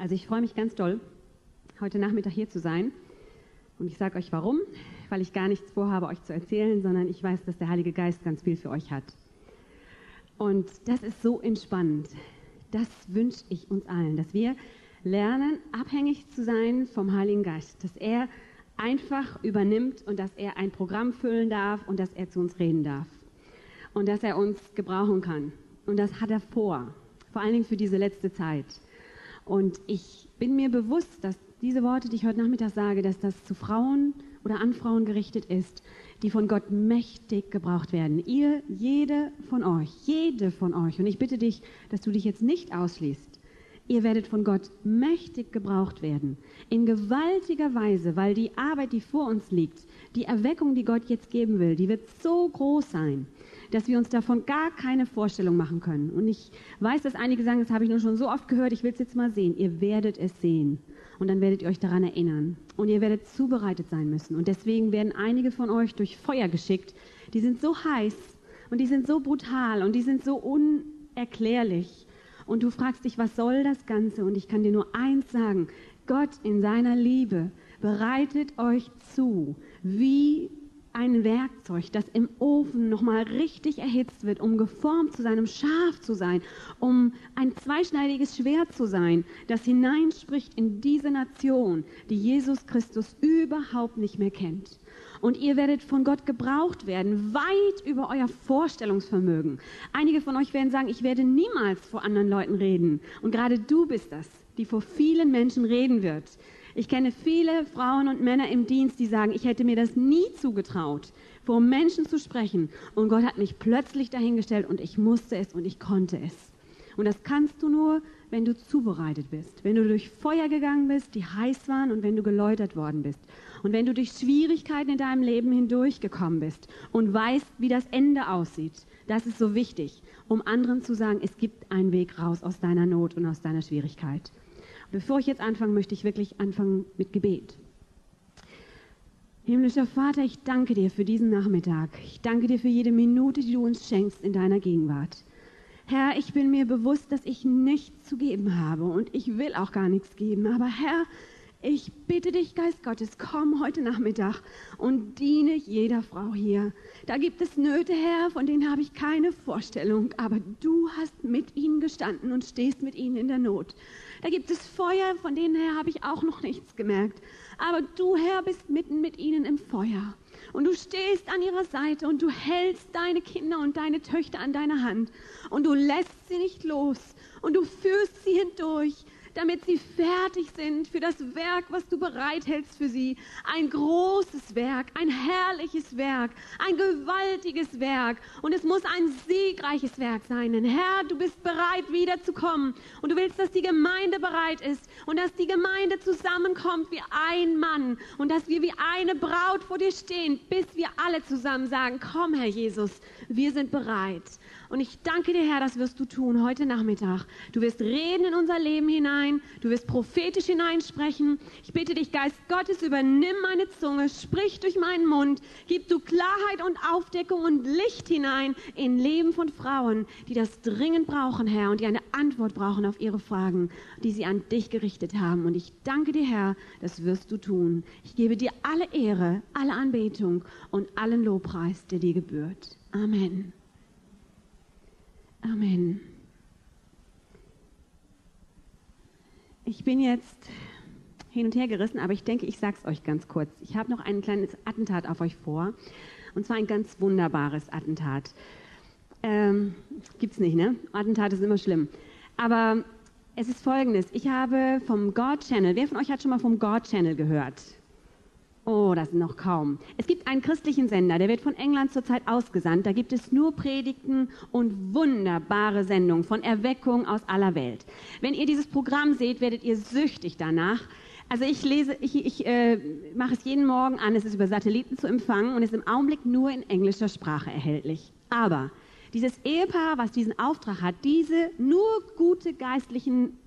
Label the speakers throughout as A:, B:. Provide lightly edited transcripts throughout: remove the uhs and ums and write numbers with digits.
A: Also ich freue mich ganz doll, heute Nachmittag hier zu sein. Und ich sage euch warum, weil ich gar nichts vorhabe, euch zu erzählen, sondern ich weiß, dass der Heilige Geist ganz viel für euch hat. Und das ist so entspannend. Das wünsche ich uns allen, dass wir lernen, abhängig zu sein vom Heiligen Geist, dass er einfach übernimmt und dass er ein Programm füllen darf und dass er zu uns reden darf und dass er uns gebrauchen kann. Und das hat er vor allen Dingen für diese letzte Zeit. Und ich bin mir bewusst, dass diese Worte, die ich heute Nachmittag sage, dass das zu Frauen oder an Frauen gerichtet ist, die von Gott mächtig gebraucht werden. Ihr, jede von euch. Und ich bitte dich, dass du dich jetzt nicht ausschließt. Ihr werdet von Gott mächtig gebraucht werden. In gewaltiger Weise, weil die Arbeit, die vor uns liegt, die Erweckung, die Gott jetzt geben will, die wird so groß sein, dass wir uns davon gar keine Vorstellung machen können. Und ich weiß, dass einige sagen, das habe ich nur schon so oft gehört, ich will es jetzt mal sehen. Ihr werdet es sehen. Und dann werdet ihr euch daran erinnern. Und ihr werdet zubereitet sein müssen. Und deswegen werden einige von euch durch Feuer geschickt. Die sind so heiß und die sind so brutal und die sind so unerklärlich. Und du fragst dich, was soll das Ganze? Und ich kann dir nur eins sagen. Gott in seiner Liebe bereitet euch zu, wie ein Werkzeug, das im Ofen nochmal richtig erhitzt wird, um geformt zu sein, um scharf zu sein, um ein zweischneidiges Schwert zu sein, das hineinspricht in diese Nation, die Jesus Christus überhaupt nicht mehr kennt. Und ihr werdet von Gott gebraucht werden, weit über euer Vorstellungsvermögen. Einige von euch werden sagen, ich werde niemals vor anderen Leuten reden. Und gerade du bist das, die vor vielen Menschen reden wird. Ich kenne viele Frauen und Männer im Dienst, die sagen, ich hätte mir das nie zugetraut, vor Menschen zu sprechen. Und Gott hat mich plötzlich dahingestellt und ich musste es und ich konnte es. Und das kannst du nur, wenn du zubereitet bist, wenn du durch Feuer gegangen bist, die heiß waren und wenn du geläutert worden bist. Und wenn du durch Schwierigkeiten in deinem Leben hindurchgekommen bist und weißt, wie das Ende aussieht. Das ist so wichtig, um anderen zu sagen, es gibt einen Weg raus aus deiner Not und aus deiner Schwierigkeit. Bevor ich jetzt anfange, möchte ich wirklich anfangen mit Gebet. Himmlischer Vater, ich danke dir für diesen Nachmittag. Ich danke dir für jede Minute, die du uns schenkst in deiner Gegenwart. Herr, ich bin mir bewusst, dass ich nichts zu geben habe und ich will auch gar nichts geben. Aber Herr, ich bitte dich, Geist Gottes, komm heute Nachmittag und diene jeder Frau hier. Da gibt es Nöte, Herr, von denen habe ich keine Vorstellung, aber du hast mit ihnen gestanden und stehst mit ihnen in der Not. Da gibt es Feuer, von denen, Herr, habe ich auch noch nichts gemerkt. Aber du, Herr, bist mitten mit ihnen im Feuer. Und du stehst an ihrer Seite und du hältst deine Kinder und deine Töchter an deiner Hand. Und du lässt sie nicht los und du führst sie hindurch, damit sie fertig sind für das Werk, was du bereithältst für sie. Ein großes Werk, ein herrliches Werk, ein gewaltiges Werk. Und es muss ein siegreiches Werk sein. Denn Herr, du bist bereit, wiederzukommen. Und du willst, dass die Gemeinde bereit ist und dass die Gemeinde zusammenkommt wie ein Mann. Und dass wir wie eine Braut vor dir stehen, bis wir alle zusammen sagen, komm, Herr Jesus, wir sind bereit. Und ich danke dir, Herr, das wirst du tun heute Nachmittag. Du wirst reden in unser Leben hinein. Du wirst prophetisch hineinsprechen. Ich bitte dich, Geist Gottes, übernimm meine Zunge, sprich durch meinen Mund. Gib du Klarheit und Aufdeckung und Licht hinein in Leben von Frauen, die das dringend brauchen, Herr, und die eine Antwort brauchen auf ihre Fragen, die sie an dich gerichtet haben. Und ich danke dir, Herr, das wirst du tun. Ich gebe dir alle Ehre, alle Anbetung und allen Lobpreis, der dir gebührt. Amen. Amen. Ich bin jetzt hin und her gerissen, aber ich denke, ich sage es euch ganz kurz. Ich habe noch ein kleines Attentat auf euch vor, und zwar ein ganz wunderbares Attentat. Gibt's nicht, ne? Attentate sind immer schlimm. Aber es ist Folgendes. Ich habe vom God Channel, wer von euch hat schon mal vom God Channel gehört? Oh, das sind noch kaum. Es gibt einen christlichen Sender, der wird von England zurzeit ausgesandt. Da gibt es nur Predigten und wunderbare Sendungen von Erweckung aus aller Welt. Wenn ihr dieses Programm seht, werdet ihr süchtig danach. Also ich mache es jeden Morgen an, es ist über Satelliten zu empfangen und ist im Augenblick nur in englischer Sprache erhältlich. Aber dieses Ehepaar, was diesen Auftrag hat, diese nur gute geistlichen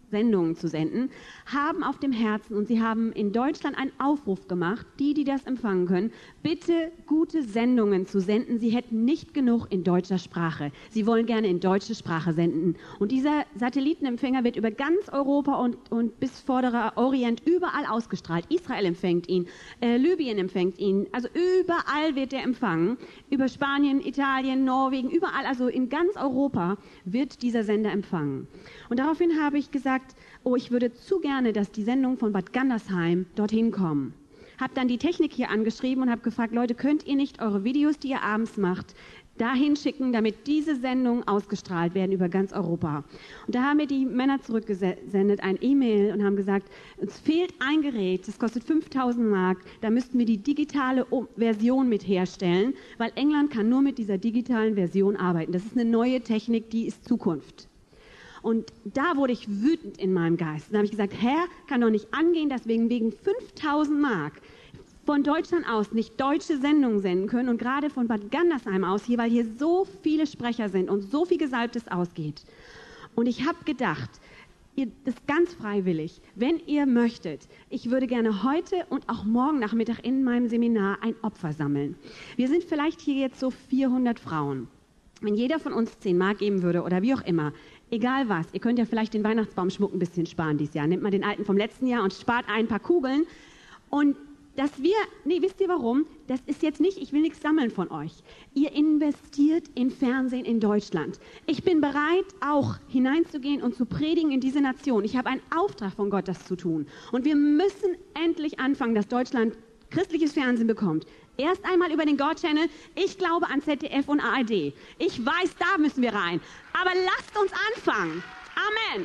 A: Sendungen zu senden, haben auf dem Herzen und sie haben in Deutschland einen Aufruf gemacht, die das empfangen können, bitte gute Sendungen zu senden. Sie hätten nicht genug in deutscher Sprache. Sie wollen gerne in deutsche Sprache senden. Und dieser Satellitenempfänger wird über ganz Europa und bis Vorderer Orient überall ausgestrahlt. Israel empfängt ihn, Libyen empfängt ihn, also überall wird er empfangen. Über Spanien, Italien, Norwegen, überall, also in ganz Europa wird dieser Sender empfangen. Und daraufhin habe ich gesagt, ich würde zu gerne, dass die Sendungen von Bad Gandersheim dorthin kommen. Habe dann die Technik hier angeschrieben und habe gefragt, Leute, könnt ihr nicht eure Videos, die ihr abends macht, dahin schicken, damit diese Sendungen ausgestrahlt werden über ganz Europa. Und da haben mir die Männer zurückgesendet, ein E-Mail und haben gesagt, uns fehlt ein Gerät, das kostet 5.000 Mark, da müssten wir die digitale Version mit herstellen, weil England kann nur mit dieser digitalen Version arbeiten. Das ist eine neue Technik, die ist Zukunft. Und da wurde ich wütend in meinem Geist. Und da habe ich gesagt, Herr, kann doch nicht angehen, dass wir wegen 5.000 Mark von Deutschland aus nicht deutsche Sendungen senden können und gerade von Bad Gandersheim aus hier, weil hier so viele Sprecher sind und so viel Gesalbtes ausgeht. Und ich habe gedacht, das ist ganz freiwillig, wenn ihr möchtet, ich würde gerne heute und auch morgen Nachmittag in meinem Seminar ein Opfer sammeln. Wir sind vielleicht hier jetzt so 400 Frauen. Wenn jeder von uns 10 Mark geben würde oder wie auch immer, egal was, ihr könnt ja vielleicht den Weihnachtsbaumschmuck ein bisschen sparen dieses Jahr. Nehmt mal den alten vom letzten Jahr und spart ein paar Kugeln. Und wisst ihr warum? Das ist jetzt nicht, ich will nichts sammeln von euch. Ihr investiert in Fernsehen in Deutschland. Ich bin bereit, auch hineinzugehen und zu predigen in diese Nation. Ich habe einen Auftrag von Gott, das zu tun. Und wir müssen endlich anfangen, dass Deutschland christliches Fernsehen bekommt. Erst einmal über den God-Channel. Ich glaube an ZDF und ARD. Ich weiß, da müssen wir rein. Aber lasst uns anfangen. Amen.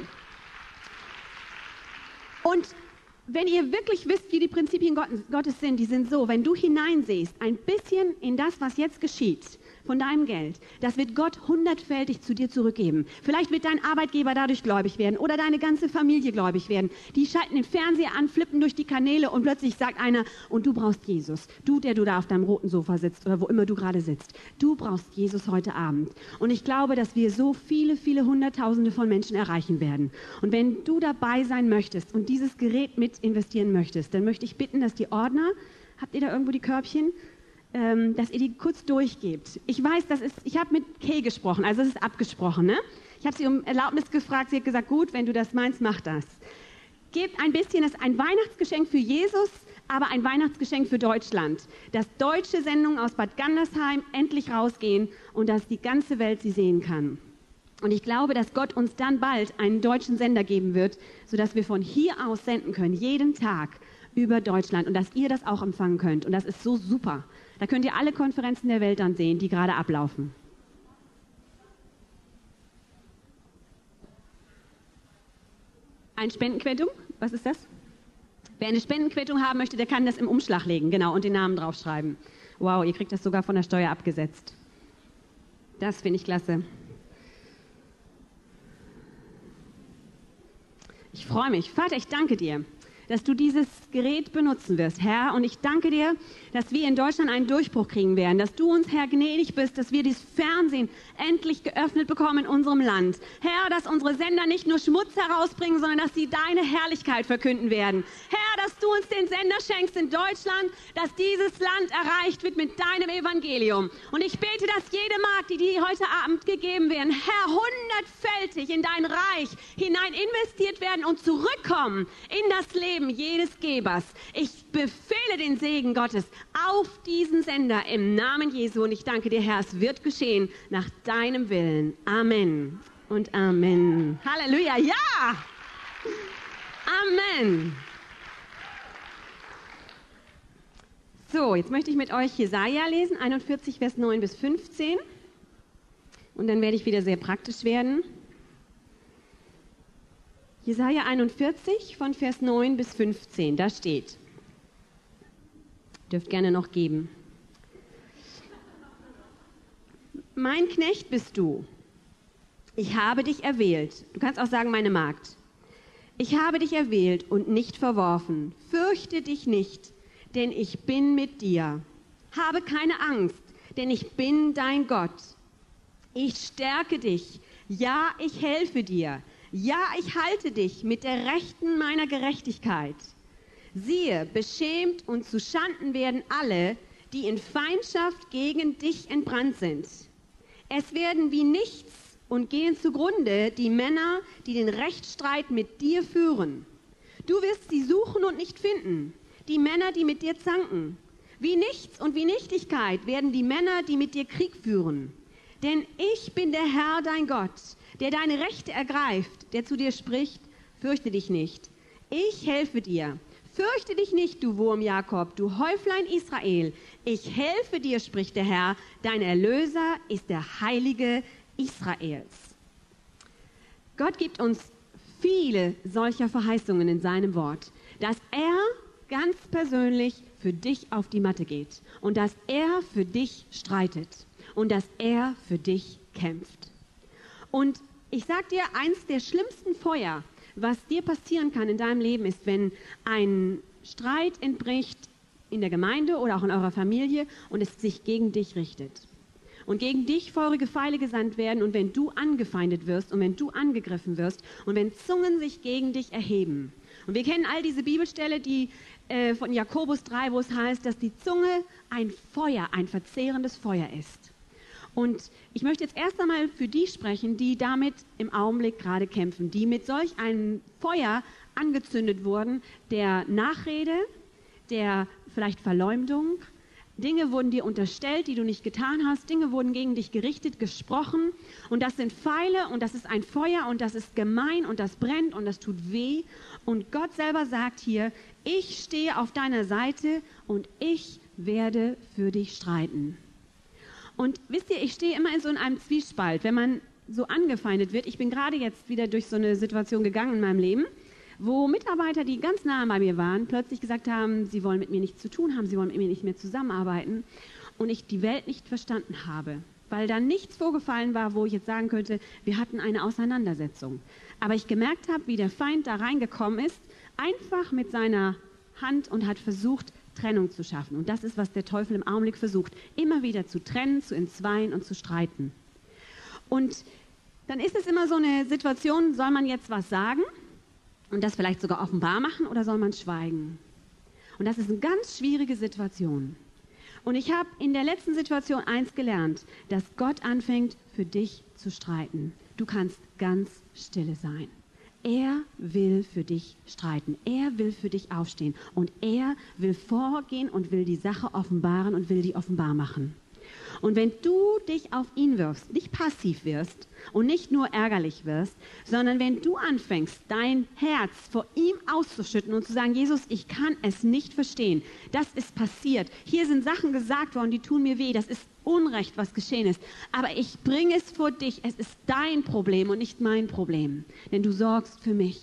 A: Und wenn ihr wirklich wisst, wie die Prinzipien Gottes sind, die sind so, wenn du hineinsiehst, ein bisschen in das, was jetzt geschieht, von deinem Geld, das wird Gott 100-fältig zu dir zurückgeben. Vielleicht wird dein Arbeitgeber dadurch gläubig werden oder deine ganze Familie gläubig werden. Die schalten den Fernseher an, flippen durch die Kanäle und plötzlich sagt einer, und du brauchst Jesus. Du, der du da auf deinem roten Sofa sitzt oder wo immer du gerade sitzt. Du brauchst Jesus heute Abend. Und ich glaube, dass wir so viele, viele Hunderttausende von Menschen erreichen werden. Und wenn du dabei sein möchtest und dieses Gerät mit investieren möchtest, dann möchte ich bitten, dass die Ordner, habt ihr da irgendwo die Körbchen? Dass ihr die kurz durchgebt. Ich weiß, ich habe mit Kay gesprochen, also es ist abgesprochen, ne? Ich habe sie um Erlaubnis gefragt, sie hat gesagt, gut, wenn du das meinst, mach das. Gebt ein bisschen, das ist ein Weihnachtsgeschenk für Jesus, aber ein Weihnachtsgeschenk für Deutschland. Dass deutsche Sendungen aus Bad Gandersheim endlich rausgehen und dass die ganze Welt sie sehen kann. Und ich glaube, dass Gott uns dann bald einen deutschen Sender geben wird, sodass wir von hier aus senden können, jeden Tag über Deutschland und dass ihr das auch empfangen könnt. Und das ist so super. Da könnt ihr alle Konferenzen der Welt dann sehen, die gerade ablaufen. Eine Spendenquittung? Was ist das? Wer eine Spendenquittung haben möchte, der kann das im Umschlag legen, genau, und den Namen draufschreiben. Wow, ihr kriegt das sogar von der Steuer abgesetzt. Das finde ich klasse. Ich freue mich. Vater, ich danke dir, dass du dieses Gerät benutzen wirst, Herr. Und ich danke dir, dass wir in Deutschland einen Durchbruch kriegen werden, dass du uns, Herr, gnädig bist, dass wir dieses Fernsehen endlich geöffnet bekommen in unserem Land. Herr, dass unsere Sender nicht nur Schmutz herausbringen, sondern dass sie deine Herrlichkeit verkünden werden. Herr, dass du uns den Sender schenkst in Deutschland, dass dieses Land erreicht wird mit deinem Evangelium. Und ich bete, dass jede Mark, die heute Abend gegeben werden, Herr, 100-fältig in dein Reich hinein investiert werden und zurückkommen in das Leben jedes Gebers. Ich befehle den Segen Gottes auf diesen Sender im Namen Jesu und ich danke dir, Herr, es wird geschehen nach deinem Willen. Amen und Amen. Halleluja, ja! Amen. So, jetzt möchte ich mit euch Jesaja lesen, 41, Vers 9 bis 15. Und dann werde ich wieder sehr praktisch werden. Jesaja 41 von Vers 9 bis 15, da steht. Dürft gerne noch geben. Mein Knecht bist du. Ich habe dich erwählt. Du kannst auch sagen, meine Magd. Ich habe dich erwählt und nicht verworfen. Fürchte dich nicht, denn ich bin mit dir. Habe keine Angst, denn ich bin dein Gott. Ich stärke dich. Ja, ich helfe dir. Ja, ich halte dich mit der Rechten meiner Gerechtigkeit. Siehe, beschämt und zu Schanden werden alle, die in Feindschaft gegen dich entbrannt sind. Es werden wie nichts und gehen zugrunde die Männer, die den Rechtsstreit mit dir führen. Du wirst sie suchen und nicht finden, die Männer, die mit dir zanken. Wie nichts und wie Nichtigkeit werden die Männer, die mit dir Krieg führen. Denn ich bin der Herr, dein Gott, der deine Rechte ergreift, der zu dir spricht, fürchte dich nicht. Ich helfe dir. Fürchte dich nicht, du Wurm Jakob, du Häuflein Israel. Ich helfe dir, spricht der Herr. Dein Erlöser ist der Heilige Israels. Gott gibt uns viele solcher Verheißungen in seinem Wort, dass er ganz persönlich für dich auf die Matte geht und dass er für dich streitet und dass er für dich kämpft. Und ich sage dir, eins der schlimmsten Feuer, was dir passieren kann in deinem Leben, ist, wenn ein Streit entbricht in der Gemeinde oder auch in eurer Familie und es sich gegen dich richtet. Und gegen dich feurige Pfeile gesandt werden und wenn du angefeindet wirst und wenn du angegriffen wirst und wenn Zungen sich gegen dich erheben. Und wir kennen all diese Bibelstelle, die von Jakobus 3, wo es heißt, dass die Zunge ein Feuer, ein verzehrendes Feuer ist. Und ich möchte jetzt erst einmal für die sprechen, die damit im Augenblick gerade kämpfen, die mit solch einem Feuer angezündet wurden, der Nachrede, der vielleicht Verleumdung. Dinge wurden dir unterstellt, die du nicht getan hast. Dinge wurden gegen dich gerichtet, gesprochen. Und das sind Pfeile und das ist ein Feuer und das ist gemein und das brennt und das tut weh. Und Gott selber sagt hier, ich stehe auf deiner Seite und ich werde für dich streiten. Und wisst ihr, ich stehe immer in so einem Zwiespalt, wenn man so angefeindet wird. Ich bin gerade jetzt wieder durch so eine Situation gegangen in meinem Leben, wo Mitarbeiter, die ganz nah bei mir waren, plötzlich gesagt haben, sie wollen mit mir nichts zu tun haben, sie wollen mit mir nicht mehr zusammenarbeiten und ich die Welt nicht verstanden habe, weil da nichts vorgefallen war, wo ich jetzt sagen könnte, wir hatten eine Auseinandersetzung. Aber ich gemerkt habe, wie der Feind da reingekommen ist, einfach mit seiner Hand und hat versucht, Trennung zu schaffen. Und das ist, was der Teufel im Augenblick versucht, immer wieder zu trennen, zu entzweien und zu streiten. Und dann ist es immer so eine Situation, soll man jetzt was sagen und das vielleicht sogar offenbar machen oder soll man schweigen? Und das ist eine ganz schwierige Situation. Und ich habe in der letzten Situation eins gelernt, dass Gott anfängt, für dich zu streiten. Du kannst ganz stille sein. Er will für dich streiten. Er will für dich aufstehen. Und er will vorgehen und will die Sache offenbaren und will die offenbar machen. Und wenn du dich auf ihn wirfst, nicht passiv wirst und nicht nur ärgerlich wirst, sondern wenn du anfängst, dein Herz vor ihm auszuschütten und zu sagen, Jesus, ich kann es nicht verstehen, das ist passiert, hier sind Sachen gesagt worden, die tun mir weh, das ist Unrecht, was geschehen ist, aber ich bringe es vor dich, es ist dein Problem und nicht mein Problem, denn du sorgst für mich.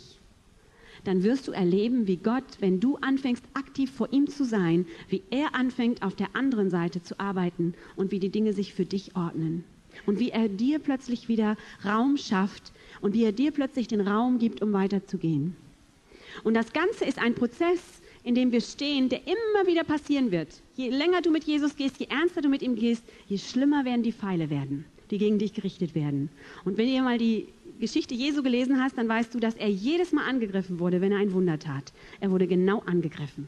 A: Dann wirst du erleben, wie Gott, wenn du anfängst, aktiv vor ihm zu sein, wie er anfängt, auf der anderen Seite zu arbeiten und wie die Dinge sich für dich ordnen. Und wie er dir plötzlich wieder Raum schafft und wie er dir plötzlich den Raum gibt, um weiterzugehen. Und das Ganze ist ein Prozess, in dem wir stehen, der immer wieder passieren wird. Je länger du mit Jesus gehst, je ernster du mit ihm gehst, je schlimmer werden die Pfeile werden, die gegen dich gerichtet werden. Und wenn ihr mal die Geschichte Jesu gelesen hast, dann weißt du, dass er jedes Mal angegriffen wurde, wenn er ein Wunder tat. Er wurde genau angegriffen.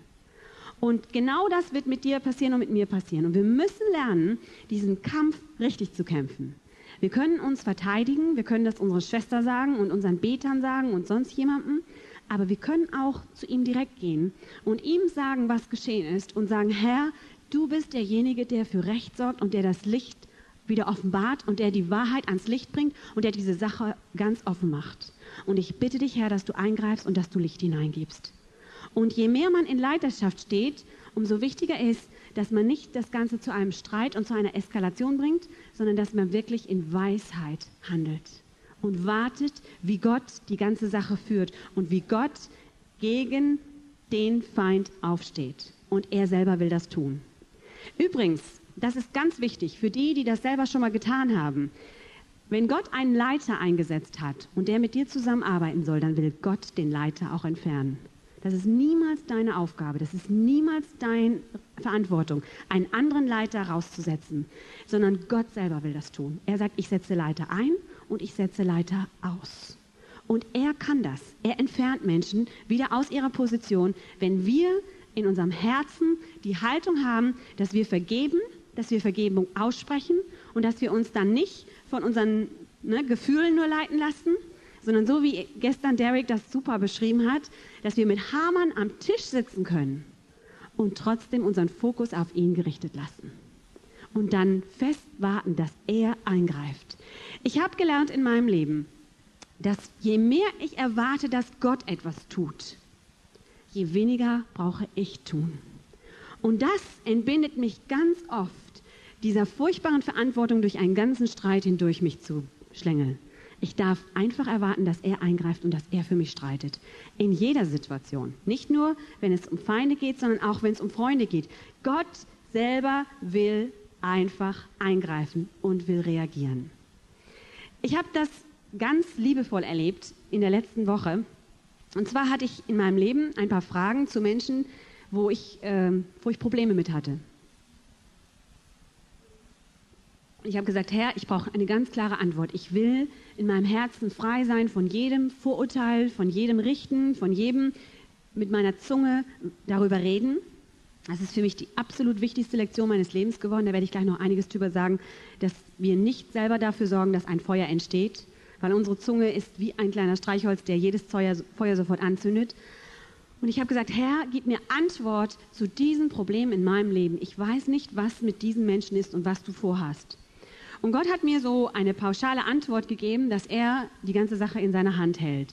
A: Und genau das wird mit dir passieren und mit mir passieren. Und wir müssen lernen, diesen Kampf richtig zu kämpfen. Wir können uns verteidigen, wir können das unserer Schwester sagen und unseren Betern sagen und sonst jemandem, aber wir können auch zu ihm direkt gehen und ihm sagen, was geschehen ist und sagen, Herr, du bist derjenige, der für Recht sorgt und der das Licht wieder offenbart und der die Wahrheit ans Licht bringt und der diese Sache ganz offen macht. Und ich bitte dich, Herr, dass du eingreifst und dass du Licht hineingibst. Und je mehr man in Leiterschaft steht, umso wichtiger ist, dass man nicht das Ganze zu einem Streit und zu einer Eskalation bringt, sondern dass man wirklich in Weisheit handelt und wartet, wie Gott die ganze Sache führt und wie Gott gegen den Feind aufsteht. Und er selber will das tun. Übrigens, das ist ganz wichtig für die, die das selber schon mal getan haben. Wenn Gott einen Leiter eingesetzt hat und der mit dir zusammenarbeiten soll, dann will Gott den Leiter auch entfernen. Das ist niemals deine Aufgabe, das ist niemals deine Verantwortung, einen anderen Leiter rauszusetzen, sondern Gott selber will das tun. Er sagt, ich setze Leiter ein und ich setze Leiter aus. Und er kann das. Er entfernt Menschen wieder aus ihrer Position, wenn wir in unserem Herzen die Haltung haben, dass wir vergeben, dass wir Vergebung aussprechen und dass wir uns dann nicht von unseren Gefühlen nur leiten lassen, sondern so wie gestern Derek das super beschrieben hat, dass wir mit Hamann am Tisch sitzen können und trotzdem unseren Fokus auf ihn gerichtet lassen. Und dann fest warten, dass er eingreift. Ich habe gelernt in meinem Leben, dass je mehr ich erwarte, dass Gott etwas tut, je weniger brauche ich tun. Und das entbindet mich ganz oft dieser furchtbaren Verantwortung, durch einen ganzen Streit hindurch mich zu schlängeln. Ich darf einfach erwarten, dass er eingreift und dass er für mich streitet. In jeder Situation. Nicht nur, wenn es um Feinde geht, sondern auch, wenn es um Freunde geht. Gott selber will einfach eingreifen und will reagieren. Ich habe das ganz liebevoll erlebt in der letzten Woche. Und zwar hatte ich in meinem Leben ein paar Fragen zu Menschen, wo ich Probleme mit hatte. Ich habe gesagt, Herr, ich brauche eine ganz klare Antwort. Ich will in meinem Herzen frei sein von jedem Vorurteil, von jedem Richten, von jedem mit meiner Zunge darüber reden. Das ist für mich die absolut wichtigste Lektion meines Lebens geworden. Da werde ich gleich noch einiges drüber sagen, dass wir nicht selber dafür sorgen, dass ein Feuer entsteht, weil unsere Zunge ist wie ein kleiner Streichholz, der jedes Feuer sofort anzündet. Und ich habe gesagt, Herr, gib mir Antwort zu diesem Problem in meinem Leben. Ich weiß nicht, was mit diesen Menschen ist und was du vorhast. Und Gott hat mir so eine pauschale Antwort gegeben, dass er die ganze Sache in seiner Hand hält.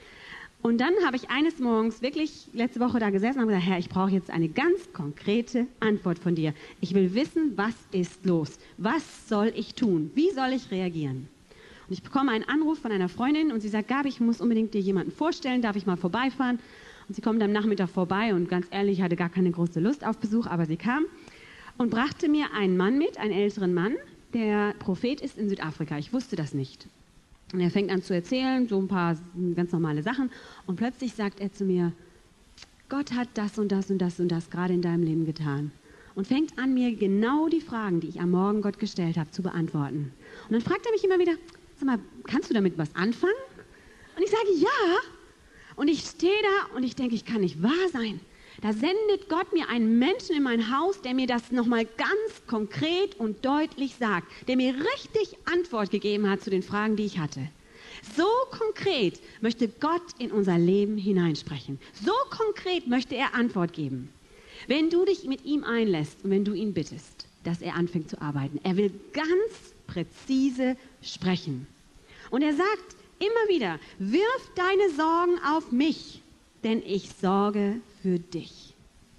A: Und dann habe ich eines Morgens wirklich letzte Woche da gesessen und habe gesagt, Herr, ich brauche jetzt eine ganz konkrete Antwort von dir. Ich will wissen, was ist los? Was soll ich tun? Wie soll ich reagieren? Und ich bekomme einen Anruf von einer Freundin und sie sagt, Gabi, ich muss unbedingt dir jemanden vorstellen, darf ich mal vorbeifahren? Und sie kommt am Nachmittag vorbei und ganz ehrlich, ich hatte gar keine große Lust auf Besuch, aber sie kam und brachte mir einen Mann mit, einen älteren Mann, der Prophet ist in Südafrika. Ich wusste das nicht. Und er fängt an zu erzählen, so ein paar ganz normale Sachen. Und plötzlich sagt er zu mir, Gott hat das und das und das und das gerade in deinem Leben getan. Und fängt an, mir genau die Fragen, die ich am Morgen Gott gestellt habe, zu beantworten. Und dann fragt er mich immer wieder, sag mal, kannst du damit was anfangen? Und ich sage, ja. Und ich stehe da und ich denke, ich kann nicht wahr sein. Da sendet Gott mir einen Menschen in mein Haus, der mir das nochmal ganz konkret und deutlich sagt, der mir richtig Antwort gegeben hat zu den Fragen, die ich hatte. So konkret möchte Gott in unser Leben hineinsprechen. So konkret möchte er Antwort geben. Wenn du dich mit ihm einlässt und wenn du ihn bittest, dass er anfängt zu arbeiten. Er will ganz präzise sprechen. Und er sagt immer wieder, wirf deine Sorgen auf mich, denn ich sorge für dich.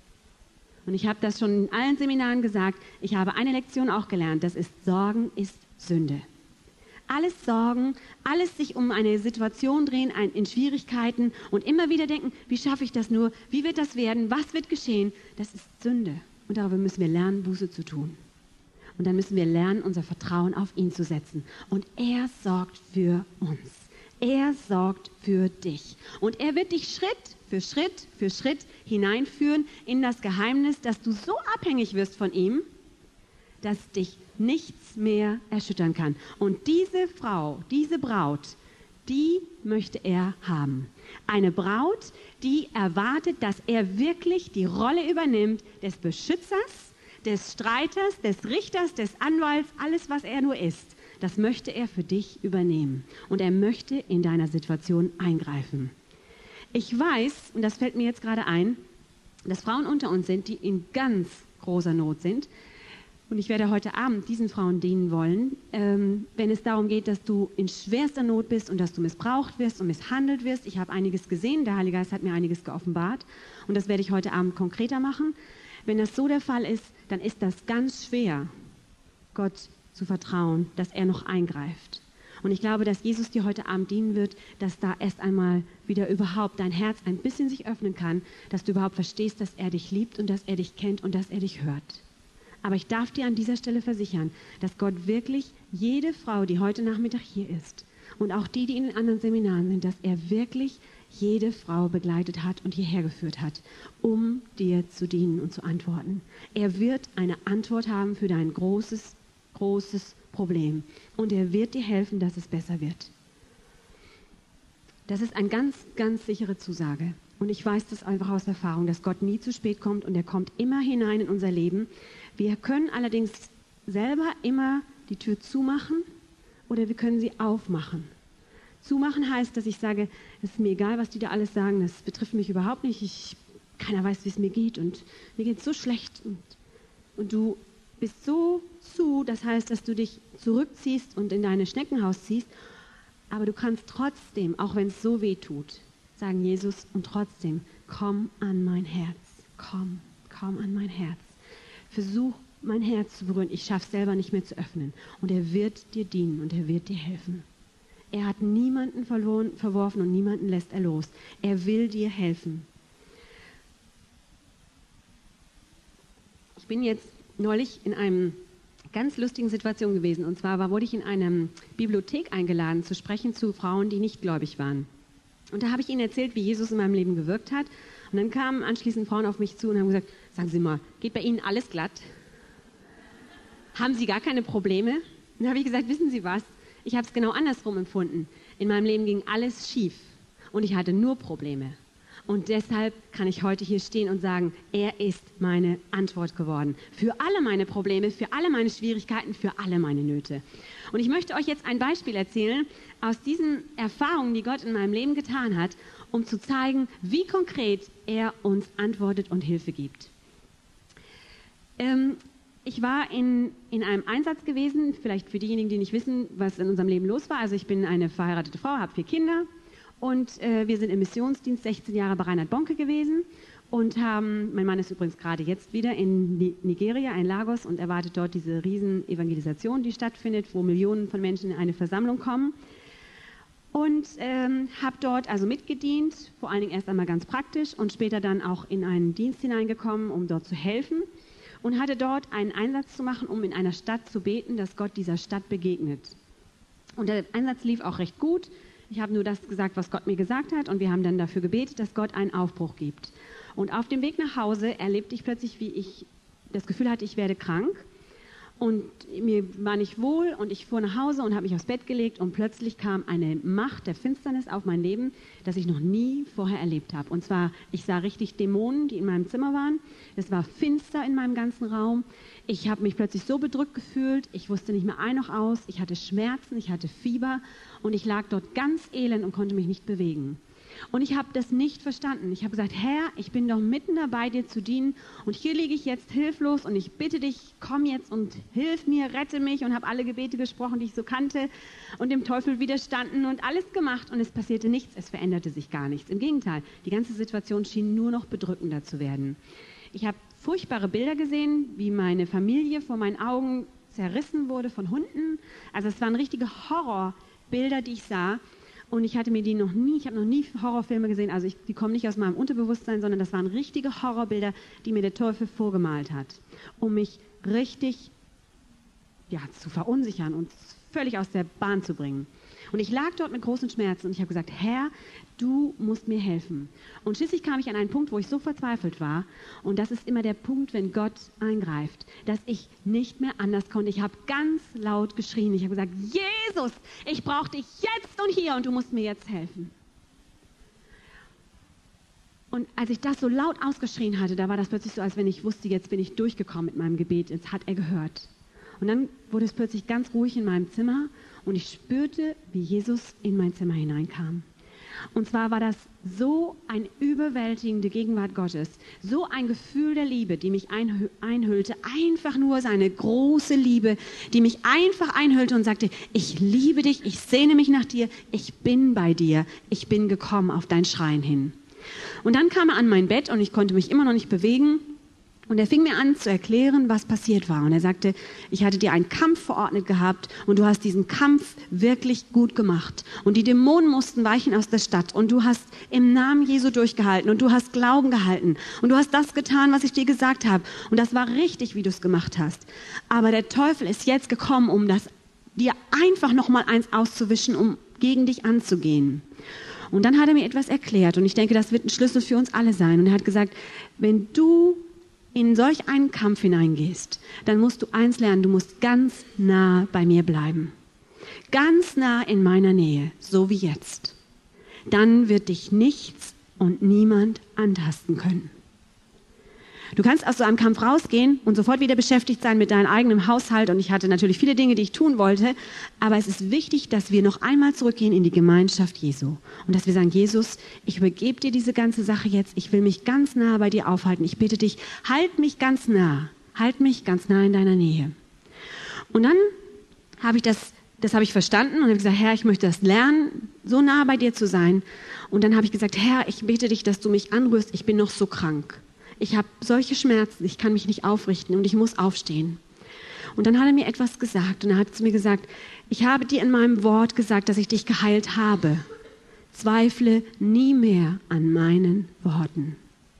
A: Und ich habe das schon in allen Seminaren gesagt, ich habe eine Lektion auch gelernt, das ist Sorgen ist Sünde. Alles Sorgen, alles sich um eine Situation drehen, in Schwierigkeiten und immer wieder denken, wie schaffe ich das nur, wie wird das werden, was wird geschehen, das ist Sünde. Und darüber müssen wir lernen, Buße zu tun. Und dann müssen wir lernen, unser Vertrauen auf ihn zu setzen. Und er sorgt für uns. Er sorgt für dich. Und er wird dich Schritt für Schritt für Schritt hineinführen in das Geheimnis, dass du so abhängig wirst von ihm, dass dich nichts mehr erschüttern kann. Und diese Frau, diese Braut, die möchte er haben. Eine Braut, die erwartet, dass er wirklich die Rolle übernimmt des Beschützers, des Streiters, des Richters, des Anwalts, alles, was er nur ist. Das möchte er für dich übernehmen. Und er möchte in deiner Situation eingreifen. Ich weiß, und das fällt mir jetzt gerade ein, dass Frauen unter uns sind, die in ganz großer Not sind. Und ich werde heute Abend diesen Frauen dienen wollen, wenn es darum geht, dass du in schwerster Not bist und dass du missbraucht wirst und misshandelt wirst. Ich habe einiges gesehen, der Heilige Geist hat mir einiges geoffenbart. Und das werde ich heute Abend konkreter machen. Wenn das so der Fall ist, dann ist das ganz schwer, Gott zu vertrauen, dass er noch eingreift. Und ich glaube, dass Jesus dir heute Abend dienen wird, dass da erst einmal wieder überhaupt dein Herz ein bisschen sich öffnen kann, dass du überhaupt verstehst, dass er dich liebt und dass er dich kennt und dass er dich hört. Aber ich darf dir an dieser Stelle versichern, dass Gott wirklich jede Frau, die heute Nachmittag hier ist und auch die, die in den anderen Seminaren sind, dass er wirklich jede Frau begleitet hat und hierher geführt hat, um dir zu dienen und zu antworten. Er wird eine Antwort haben für dein großes Problem. Und er wird dir helfen, dass es besser wird. Das ist eine ganz, ganz sichere Zusage. Und ich weiß das einfach aus Erfahrung, dass Gott nie zu spät kommt und er kommt immer hinein in unser Leben. Wir können allerdings selber immer die Tür zumachen oder wir können sie aufmachen. Zumachen heißt, dass ich sage, es ist mir egal, was die da alles sagen, das betrifft mich überhaupt nicht. Keiner weiß, wie es mir geht und mir geht es so schlecht. Und du bist so zu, das heißt, dass du dich zurückziehst und in dein Schneckenhaus ziehst, aber du kannst trotzdem, auch wenn es so weh tut, sagen, Jesus, und trotzdem, komm an mein Herz, komm an mein Herz. Versuch, mein Herz zu berühren. Ich schaffe es selber nicht mehr zu öffnen. Und er wird dir dienen und er wird dir helfen. Er hat niemanden verworfen und niemanden lässt er los. Er will dir helfen. Ich bin jetzt neulich in einem ganz lustigen Situation gewesen. Und zwar wurde ich in einer Bibliothek eingeladen, zu sprechen zu Frauen, die nicht gläubig waren. Und da habe ich ihnen erzählt, wie Jesus in meinem Leben gewirkt hat. Und dann kamen anschließend Frauen auf mich zu und haben gesagt, sagen Sie mal, geht bei Ihnen alles glatt? Haben Sie gar keine Probleme? Und dann habe ich gesagt, wissen Sie was? Ich habe es genau andersrum empfunden. In meinem Leben ging alles schief und ich hatte nur Probleme. Und deshalb kann ich heute hier stehen und sagen, er ist meine Antwort geworden. Für alle meine Probleme, für alle meine Schwierigkeiten, für alle meine Nöte. Und ich möchte euch jetzt ein Beispiel erzählen aus diesen Erfahrungen, die Gott in meinem Leben getan hat, um zu zeigen, wie konkret er uns antwortet und Hilfe gibt. Ich war in einem Einsatz gewesen, vielleicht für diejenigen, die nicht wissen, was in unserem Leben los war. Also ich bin eine verheiratete Frau, habe 4 Kinder. Und wir sind im Missionsdienst 16 Jahre bei Reinhard Bonke gewesen und mein Mann ist übrigens gerade jetzt wieder in Nigeria, in Lagos, und erwartet dort diese riesen Evangelisation, die stattfindet, wo Millionen von Menschen in eine Versammlung kommen. Und habe dort also mitgedient, vor allen Dingen erst einmal ganz praktisch und später dann auch in einen Dienst hineingekommen, um dort zu helfen. Und hatte dort einen Einsatz zu machen, um in einer Stadt zu beten, dass Gott dieser Stadt begegnet. Und der Einsatz lief auch recht gut. Ich habe nur das gesagt, was Gott mir gesagt hat, und wir haben dann dafür gebetet, dass Gott einen Aufbruch gibt. Und auf dem Weg nach Hause erlebte ich plötzlich, wie ich das Gefühl hatte, ich werde krank und mir war nicht wohl und ich fuhr nach Hause und habe mich aufs Bett gelegt und plötzlich kam eine Macht der Finsternis auf mein Leben, das ich noch nie vorher erlebt habe. Und zwar, ich sah richtig Dämonen, die in meinem Zimmer waren. Es war finster in meinem ganzen Raum. Ich habe mich plötzlich so bedrückt gefühlt, ich wusste nicht mehr ein noch aus, ich hatte Schmerzen, ich hatte Fieber und ich lag dort ganz elend und konnte mich nicht bewegen. Und ich habe das nicht verstanden. Ich habe gesagt, Herr, ich bin doch mitten dabei, dir zu dienen und hier liege ich jetzt hilflos und ich bitte dich, komm jetzt und hilf mir, rette mich, und habe alle Gebete gesprochen, die ich so kannte und dem Teufel widerstanden und alles gemacht und es passierte nichts, es veränderte sich gar nichts. Im Gegenteil, die ganze Situation schien nur noch bedrückender zu werden. Ich habe furchtbare Bilder gesehen, wie meine Familie vor meinen Augen zerrissen wurde von Hunden. Also es waren richtige Horrorbilder, die ich sah. Und ich habe noch nie Horrorfilme gesehen, also die kommen nicht aus meinem Unterbewusstsein, sondern das waren richtige Horrorbilder, die mir der Teufel vorgemalt hat, um mich richtig zu verunsichern und völlig aus der Bahn zu bringen. Und ich lag dort mit großen Schmerzen und ich habe gesagt, Herr, du musst mir helfen. Und schließlich kam ich an einen Punkt, wo ich so verzweifelt war, und das ist immer der Punkt, wenn Gott eingreift, dass ich nicht mehr anders konnte. Ich habe ganz laut geschrien. Ich habe gesagt, Jesus, ich brauche dich jetzt und hier und du musst mir jetzt helfen. Und als ich das so laut ausgeschrien hatte, da war das plötzlich so, als wenn ich wusste, jetzt bin ich durchgekommen mit meinem Gebet, jetzt hat er gehört. Und dann wurde es plötzlich ganz ruhig in meinem Zimmer und ich spürte, wie Jesus in mein Zimmer hineinkam. Und zwar war das so eine überwältigende Gegenwart Gottes, so ein Gefühl der Liebe, die mich einhüllte, einfach nur seine große Liebe, die mich einfach einhüllte und sagte, ich liebe dich, ich sehne mich nach dir, ich bin bei dir, ich bin gekommen auf dein Schreien hin. Und dann kam er an mein Bett und ich konnte mich immer noch nicht bewegen. Und er fing mir an zu erklären, was passiert war. Und er sagte, ich hatte dir einen Kampf verordnet gehabt und du hast diesen Kampf wirklich gut gemacht. Und die Dämonen mussten weichen aus der Stadt. Und du hast im Namen Jesu durchgehalten und du hast Glauben gehalten. Und du hast das getan, was ich dir gesagt habe. Und das war richtig, wie du es gemacht hast. Aber der Teufel ist jetzt gekommen, um das dir einfach noch mal eins auszuwischen, um gegen dich anzugehen. Und dann hat er mir etwas erklärt. Und ich denke, das wird ein Schlüssel für uns alle sein. Und er hat gesagt, wenn du in solch einen Kampf hineingehst, dann musst du eins lernen, du musst ganz nah bei mir bleiben. Ganz nah in meiner Nähe, so wie jetzt. dann wird dich nichts und niemand antasten können. Du kannst aus so einem Kampf rausgehen und sofort wieder beschäftigt sein mit deinem eigenen Haushalt. Und ich hatte natürlich viele Dinge, die ich tun wollte. Aber es ist wichtig, dass wir noch einmal zurückgehen in die Gemeinschaft Jesu. Und dass wir sagen, Jesus, ich übergebe dir diese ganze Sache jetzt. Ich will mich ganz nah bei dir aufhalten. Ich bitte dich, halt mich ganz nah. Halt mich ganz nah in deiner Nähe. Und dann habe ich das habe ich verstanden und habe gesagt, Herr, ich möchte das lernen, so nah bei dir zu sein. Und dann habe ich gesagt, Herr, ich bitte dich, dass du mich anrührst. Ich bin noch so krank. Ich habe solche Schmerzen, ich kann mich nicht aufrichten und ich muss aufstehen. Und dann hat er mir etwas gesagt und er hat zu mir gesagt, ich habe dir in meinem Wort gesagt, dass ich dich geheilt habe. Zweifle nie mehr an meinen Worten.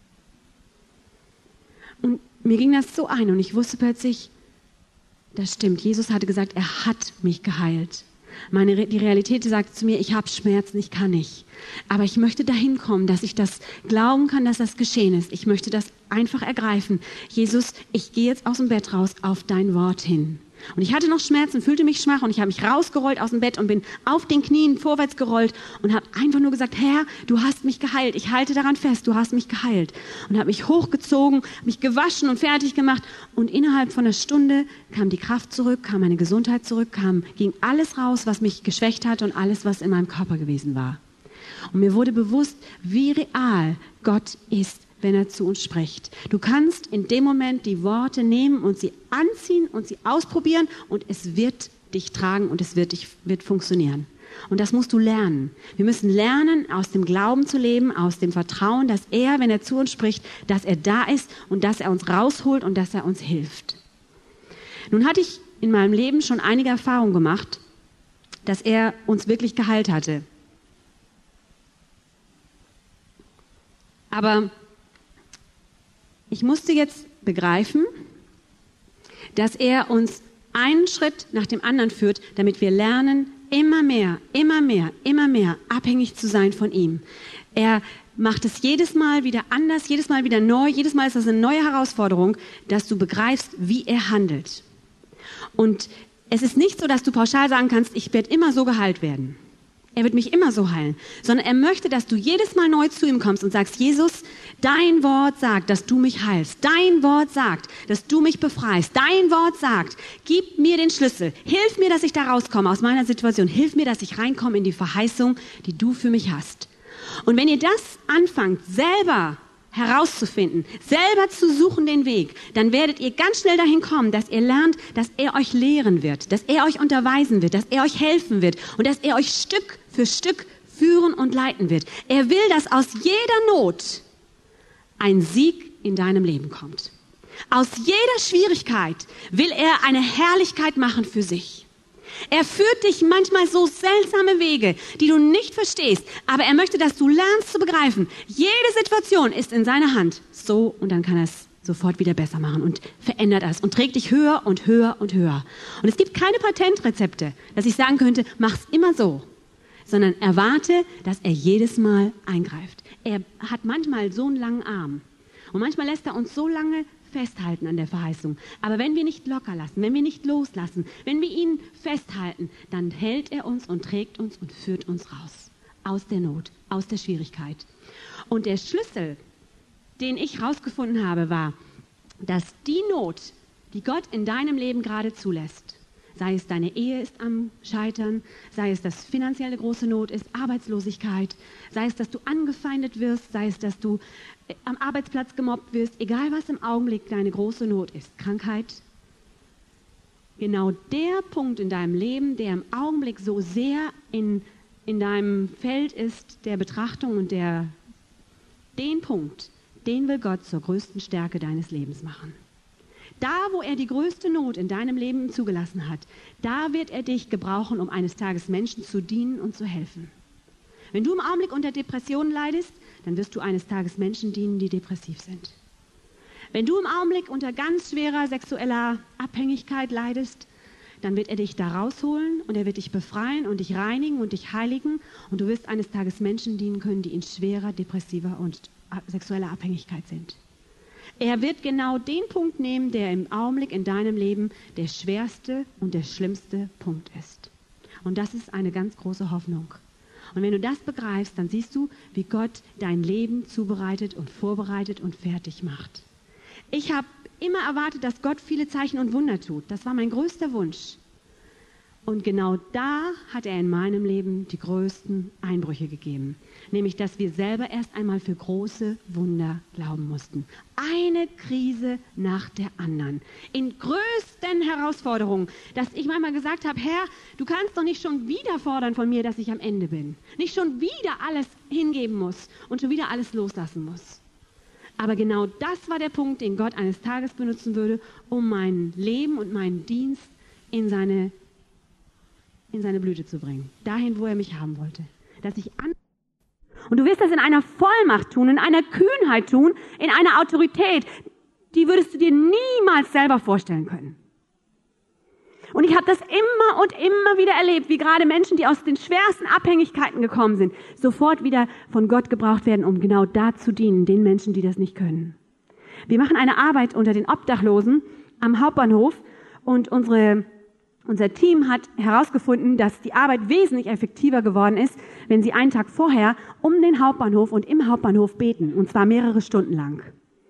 A: Und mir ging das so ein und ich wusste plötzlich, das stimmt, Jesus hatte gesagt, er hat mich geheilt. Die Realität sagt zu mir, ich habe Schmerzen, ich kann nicht. Aber ich möchte dahin kommen, dass ich das glauben kann, dass das geschehen ist. Ich möchte das einfach ergreifen. Jesus, ich gehe jetzt aus dem Bett raus auf dein Wort hin. Und ich hatte noch Schmerzen, fühlte mich schwach und ich habe mich rausgerollt aus dem Bett und bin auf den Knien vorwärts gerollt und habe einfach nur gesagt, Herr, du hast mich geheilt. Ich halte daran fest, du hast mich geheilt. Und habe mich hochgezogen, mich gewaschen und fertig gemacht. Und innerhalb von einer Stunde kam die Kraft zurück, kam meine Gesundheit zurück, ging alles raus, was mich geschwächt hat und alles, was in meinem Körper gewesen war. Und mir wurde bewusst, wie real Gott ist, wenn er zu uns spricht. Du kannst in dem Moment die Worte nehmen und sie anziehen und sie ausprobieren und es wird dich tragen und es wird funktionieren. Und das musst du lernen. Wir müssen lernen, aus dem Glauben zu leben, aus dem Vertrauen, dass er, wenn er zu uns spricht, dass er da ist und dass er uns rausholt und dass er uns hilft. Nun hatte ich in meinem Leben schon einige Erfahrungen gemacht, dass er uns wirklich geheilt hatte. Aber ich musste jetzt begreifen, dass er uns einen Schritt nach dem anderen führt, damit wir lernen, immer mehr abhängig zu sein von ihm. Er macht es jedes Mal wieder anders, jedes Mal wieder neu, jedes Mal ist das eine neue Herausforderung, dass du begreifst, wie er handelt. Und es ist nicht so, dass du pauschal sagen kannst, ich werde immer so geheilt werden. Er wird mich immer so heilen, sondern er möchte, dass du jedes Mal neu zu ihm kommst und sagst, Jesus, dein Wort sagt, dass du mich heilst. Dein Wort sagt, dass du mich befreist. Dein Wort sagt, gib mir den Schlüssel. Hilf mir, dass ich da rauskomme aus meiner Situation. Hilf mir, dass ich reinkomme in die Verheißung, die du für mich hast. Und wenn ihr das anfangt, selber herauszufinden, selber zu suchen den Weg, dann werdet ihr ganz schnell dahin kommen, dass ihr lernt, dass er euch lehren wird, dass er euch unterweisen wird, dass er euch helfen wird und dass er euch Stück für Stück führen und leiten wird. Er will, dass aus jeder Not ein Sieg in deinem Leben kommt. Aus jeder Schwierigkeit will er eine Herrlichkeit machen für sich. Er führt dich manchmal so seltsame Wege, die du nicht verstehst, aber er möchte, dass du lernst zu begreifen. Jede Situation ist in seiner Hand. So, und dann kann er es sofort wieder besser machen und verändert es und trägt dich höher und höher und höher. Und es gibt keine Patentrezepte, dass ich sagen könnte, mach's immer so, sondern erwarte, dass er jedes Mal eingreift. Er hat manchmal so einen langen Arm und manchmal lässt er uns so lange festhalten an der Verheißung. Aber wenn wir nicht locker lassen, wenn wir nicht loslassen, wenn wir ihn festhalten, dann hält er uns und trägt uns und führt uns raus. Aus der Not, aus der Schwierigkeit. Und der Schlüssel, den ich herausgefunden habe, war, dass die Not, die Gott in deinem Leben gerade zulässt, sei es deine Ehe ist am Scheitern, sei es, dass finanzielle große Not ist, Arbeitslosigkeit, sei es, dass du angefeindet wirst, sei es, dass du am Arbeitsplatz gemobbt wirst, egal was im Augenblick deine große Not ist, Krankheit. Genau der Punkt in deinem Leben, der im Augenblick so sehr in deinem Feld ist, der Betrachtung und den Punkt, den will Gott zur größten Stärke deines Lebens machen. Da, wo er die größte Not in deinem Leben zugelassen hat, da wird er dich gebrauchen, um eines Tages Menschen zu dienen und zu helfen. Wenn du im Augenblick unter Depressionen leidest, dann wirst du eines Tages Menschen dienen, die depressiv sind. Wenn du im Augenblick unter ganz schwerer sexueller Abhängigkeit leidest, dann wird er dich da rausholen und er wird dich befreien und dich reinigen und dich heiligen und du wirst eines Tages Menschen dienen können, die in schwerer, depressiver und sexueller Abhängigkeit sind. Er wird genau den Punkt nehmen, der im Augenblick in deinem Leben der schwerste und der schlimmste Punkt ist. Und das ist eine ganz große Hoffnung. Und wenn du das begreifst, dann siehst du, wie Gott dein Leben zubereitet und vorbereitet und fertig macht. Ich habe immer erwartet, dass Gott viele Zeichen und Wunder tut. Das war mein größter Wunsch. Und genau da hat er in meinem Leben die größten Einbrüche gegeben. Nämlich, dass wir selber erst einmal für große Wunder glauben mussten. Eine Krise nach der anderen. In größten Herausforderungen, dass ich manchmal gesagt habe, Herr, du kannst doch nicht schon wieder fordern von mir, dass ich am Ende bin. Nicht schon wieder alles hingeben muss und schon wieder alles loslassen muss. Aber genau das war der Punkt, den Gott eines Tages benutzen würde, um mein Leben und meinen Dienst in seine Blüte zu bringen. Dahin, wo er mich haben wollte. Und du wirst das in einer Vollmacht tun, in einer Kühnheit tun, in einer Autorität, die würdest du dir niemals selber vorstellen können. Und ich habe das immer und immer wieder erlebt, wie gerade Menschen, die aus den schwersten Abhängigkeiten gekommen sind, sofort wieder von Gott gebraucht werden, um genau da zu dienen, den Menschen, die das nicht können. Wir machen eine Arbeit unter den Obdachlosen am Hauptbahnhof und unser Team hat herausgefunden, dass die Arbeit wesentlich effektiver geworden ist, wenn sie einen Tag vorher um den Hauptbahnhof und im Hauptbahnhof beten, und zwar mehrere Stunden lang.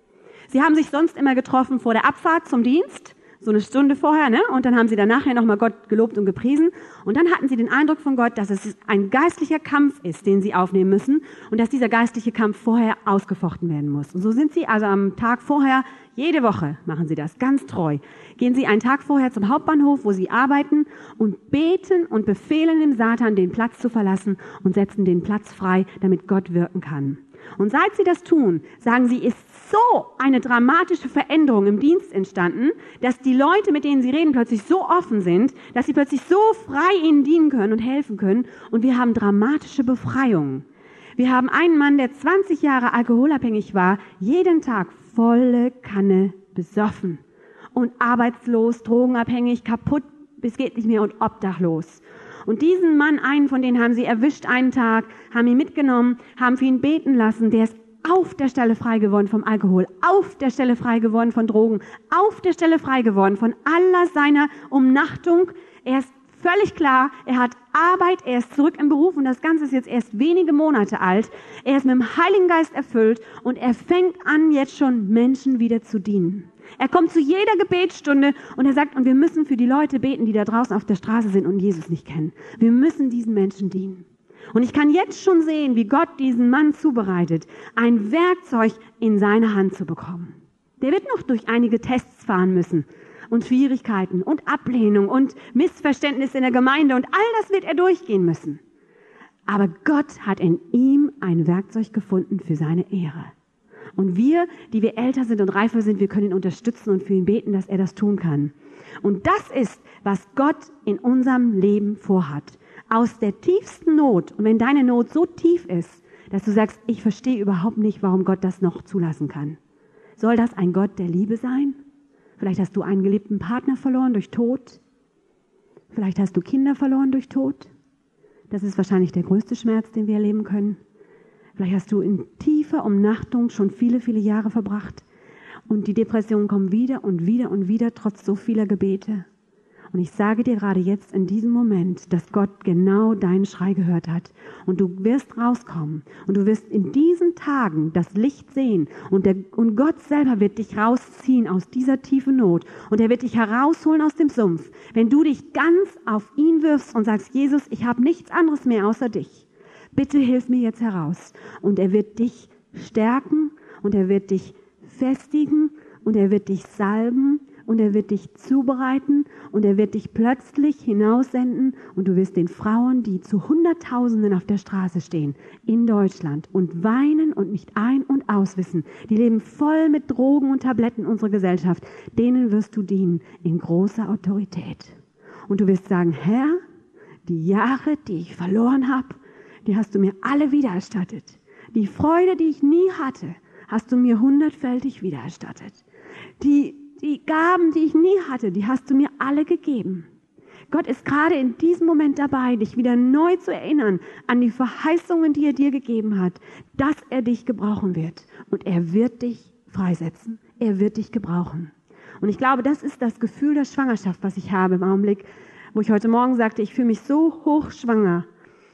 A: Sie haben sich sonst immer getroffen vor der Abfahrt zum Dienst, so eine Stunde vorher, ne? Und dann haben sie dann nachher nochmal Gott gelobt und gepriesen. Und dann hatten sie den Eindruck von Gott, dass es ein geistlicher Kampf ist, den sie aufnehmen müssen und dass dieser geistliche Kampf vorher ausgefochten werden muss. Und so sind sie also am Tag vorher, jede Woche machen sie das, ganz treu. Gehen sie einen Tag vorher zum Hauptbahnhof, wo sie arbeiten und beten und befehlen dem Satan, den Platz zu verlassen und setzen den Platz frei, damit Gott wirken kann. Und seit sie das tun, sagen sie, ist so eine dramatische Veränderung im Dienst entstanden, dass die Leute, mit denen sie reden, plötzlich so offen sind, dass sie plötzlich so frei ihnen dienen können und helfen können. Und wir haben dramatische Befreiungen. Wir haben einen Mann, der 20 Jahre alkoholabhängig war, jeden Tag volle Kanne besoffen und arbeitslos, drogenabhängig, kaputt, bis geht nicht mehr und obdachlos. Und diesen Mann, einen von denen haben sie erwischt einen Tag, haben ihn mitgenommen, haben für ihn beten lassen. Der ist auf der Stelle frei geworden vom Alkohol, auf der Stelle frei geworden von Drogen, auf der Stelle frei geworden von aller seiner Umnachtung. Er ist völlig klar, er hat Arbeit, er ist zurück im Beruf und das Ganze ist jetzt erst wenige Monate alt. Er ist mit dem Heiligen Geist erfüllt und er fängt an, jetzt schon Menschen wieder zu dienen. Er kommt zu jeder Gebetsstunde und er sagt, und wir müssen für die Leute beten, die da draußen auf der Straße sind und Jesus nicht kennen. Wir müssen diesen Menschen dienen. Und ich kann jetzt schon sehen, wie Gott diesen Mann zubereitet, ein Werkzeug in seine Hand zu bekommen. Der wird noch durch einige Tests fahren müssen und Schwierigkeiten und Ablehnung und Missverständnis in der Gemeinde und all das wird er durchgehen müssen. Aber Gott hat in ihm ein Werkzeug gefunden für seine Ehre. Und wir, die wir älter sind und reifer sind, wir können ihn unterstützen und für ihn beten, dass er das tun kann. Und das ist, was Gott in unserem Leben vorhat. Aus der tiefsten Not, und wenn deine Not so tief ist, dass du sagst, ich verstehe überhaupt nicht, warum Gott das noch zulassen kann. Soll das ein Gott der Liebe sein? Vielleicht hast du einen geliebten Partner verloren durch Tod. Vielleicht hast du Kinder verloren durch Tod. Das ist wahrscheinlich der größte Schmerz, den wir erleben können. Vielleicht hast du in tiefer Umnachtung schon viele, viele Jahre verbracht. Und die Depressionen kommen wieder und wieder und wieder, trotz so vieler Gebete. Und ich sage dir gerade jetzt in diesem Moment, dass Gott genau deinen Schrei gehört hat. Und du wirst rauskommen. Und du wirst in diesen Tagen das Licht sehen. Und Gott selber wird dich rausziehen aus dieser tiefen Not. Und er wird dich herausholen aus dem Sumpf. Wenn du dich ganz auf ihn wirfst und sagst, Jesus, ich habe nichts anderes mehr außer dich. Bitte hilf mir jetzt heraus. Und er wird dich stärken und er wird dich festigen und er wird dich salben und er wird dich zubereiten und er wird dich plötzlich hinaussenden und du wirst den Frauen, die zu Hunderttausenden auf der Straße stehen, in Deutschland und weinen und nicht ein- und auswissen, die leben voll mit Drogen und Tabletten unserer Gesellschaft, denen wirst du dienen in großer Autorität. Und du wirst sagen, Herr, die Jahre, die ich verloren habe, die hast du mir alle wiedererstattet. Die Freude, die ich nie hatte, hast du mir hundertfältig wiedererstattet. Die Gaben, die ich nie hatte, die hast du mir alle gegeben. Gott ist gerade in diesem Moment dabei, dich wieder neu zu erinnern an die Verheißungen, die er dir gegeben hat, dass er dich gebrauchen wird. Und er wird dich freisetzen. Er wird dich gebrauchen. Und ich glaube, das ist das Gefühl der Schwangerschaft, was ich habe im Augenblick, wo ich heute Morgen sagte, ich fühle mich so hochschwanger.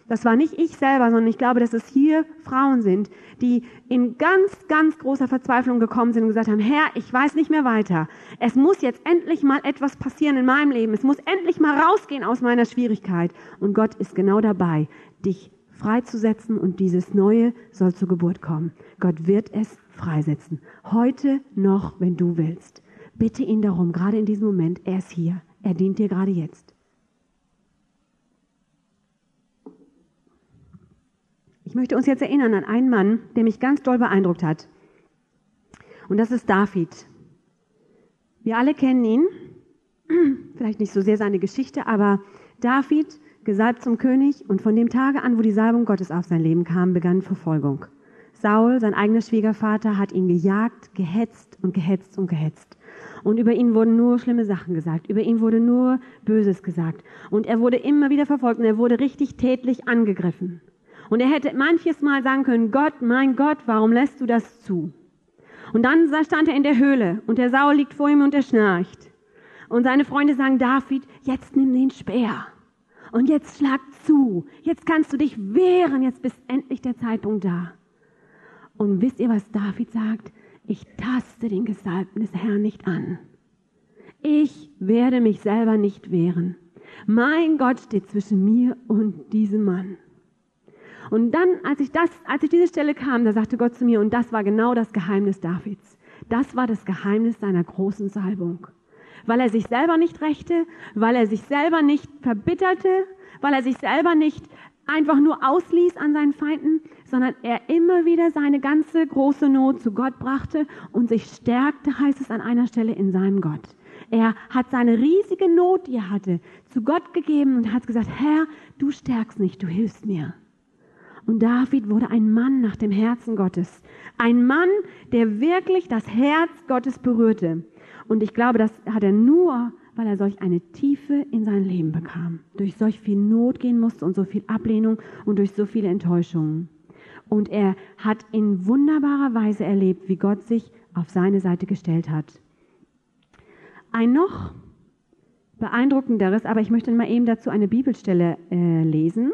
A: Das war nicht ich selber, sondern ich glaube, dass es hier Frauen sind, die in ganz, ganz großer Verzweiflung gekommen sind und gesagt haben, Herr, ich weiß nicht mehr weiter. Es muss jetzt endlich mal etwas passieren in meinem Leben. Es muss endlich mal rausgehen aus meiner Schwierigkeit. Und Gott ist genau dabei, dich freizusetzen und dieses Neue soll zur Geburt kommen. Gott wird es freisetzen. Heute noch, wenn du willst. Bitte ihn darum, gerade in diesem Moment. Er ist hier. Er dient dir gerade jetzt. Ich möchte uns jetzt erinnern an einen Mann, der mich ganz doll beeindruckt hat. Und das ist David. Wir alle kennen ihn. Vielleicht nicht so sehr seine Geschichte, aber David, gesalbt zum König, und von dem Tage an, wo die Salbung Gottes auf sein Leben kam, begann Verfolgung. Saul, sein eigener Schwiegervater, hat ihn gejagt, gehetzt und gehetzt und gehetzt. Und über ihn wurden nur schlimme Sachen gesagt. Über ihn wurde nur Böses gesagt. Und er wurde immer wieder verfolgt und er wurde richtig tätlich angegriffen. Und er hätte manches Mal sagen können, Gott, mein Gott, warum lässt du das zu? Und dann stand er in der Höhle und der Saul liegt vor ihm und er schnarcht. Und seine Freunde sagen, David, jetzt nimm den Speer und jetzt schlag zu. Jetzt kannst du dich wehren, jetzt ist endlich der Zeitpunkt da. Und wisst ihr, was David sagt? Ich taste den Gesalbten des Herrn nicht an. Ich werde mich selber nicht wehren. Mein Gott steht zwischen mir und diesem Mann. Und dann, als ich diese Stelle kam, da sagte Gott zu mir, und das war genau das Geheimnis Davids. Das war das Geheimnis seiner großen Salbung. Weil er sich selber nicht rächte, weil er sich selber nicht verbitterte, weil er sich selber nicht einfach nur ausließ an seinen Feinden, sondern er immer wieder seine ganze große Not zu Gott brachte und sich stärkte, heißt es an einer Stelle, in seinem Gott. Er hat seine riesige Not, die er hatte, zu Gott gegeben und hat gesagt, Herr, du stärkst mich, du hilfst mir. Und David wurde ein Mann nach dem Herzen Gottes. Ein Mann, der wirklich das Herz Gottes berührte. Und ich glaube, das hat er nur, weil er solch eine Tiefe in sein Leben bekam. Durch solch viel Not gehen musste und so viel Ablehnung und durch so viele Enttäuschungen. Und er hat in wunderbarer Weise erlebt, wie Gott sich auf seine Seite gestellt hat. Ein noch beeindruckenderes, aber ich möchte mal eben dazu eine Bibelstelle lesen.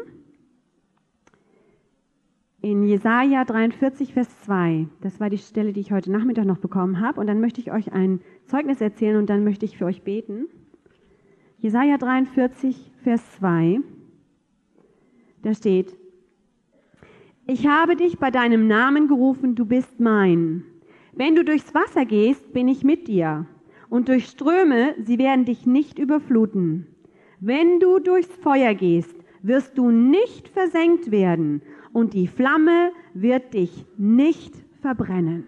A: In Jesaja 43, Vers 2, das war die Stelle, die ich heute Nachmittag noch bekommen habe. Und dann möchte ich euch ein Zeugnis erzählen und dann möchte ich für euch beten. Jesaja 43, Vers 2, da steht, ich habe dich bei deinem Namen gerufen, du bist mein. Wenn du durchs Wasser gehst, bin ich mit dir. Und durch Ströme, sie werden dich nicht überfluten. Wenn du durchs Feuer gehst, wirst du nicht versenkt werden. Und die Flamme wird dich nicht verbrennen.